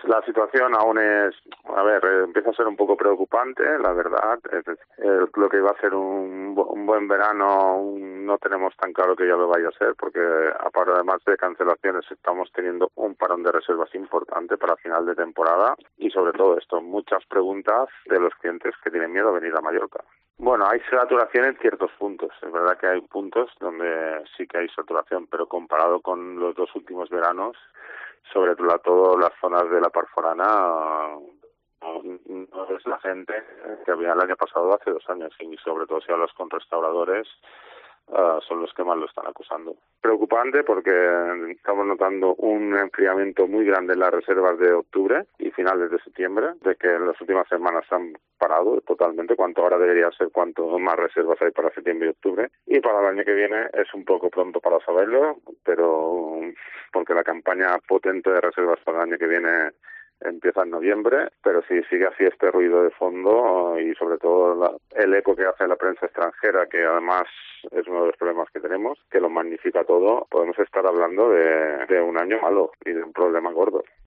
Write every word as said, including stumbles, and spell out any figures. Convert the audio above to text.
La situación aún es, a ver, eh, empieza a ser un poco preocupante, la verdad. Es decir, eh, lo que iba a ser un, bu- un buen verano un- no tenemos tan claro que ya lo vaya a ser, porque aparte además de cancelaciones estamos teniendo un parón de reservas importante para final de temporada y sobre todo esto, muchas preguntas de los clientes que tienen miedo a venir a Mallorca. Bueno, hay saturación en ciertos puntos. Es verdad que hay puntos donde sí que hay saturación, pero comparado con los dos últimos veranos, sobre todo las zonas de la Parforana, no, no es la gente que había el año pasado, hace dos años, y sobre todo si hablas con restauradores, uh, son los que más lo están acusando. Preocupante porque estamos notando un enfriamiento muy grande en las reservas de octubre y finales de septiembre, de que en las últimas semanas se han parado totalmente, cuanto ahora debería ser, cuanto más reservas hay para septiembre y octubre. Y para el año que viene es un poco pronto para saberlo, pero porque la campaña potente de reservas para el año que viene empieza en noviembre, pero si sigue así este ruido de fondo y sobre todo la, el eco que hace la prensa extranjera, que además es uno de los problemas que tenemos, que lo magnifica todo, podemos estar hablando de, de un año malo y de un problema gordo.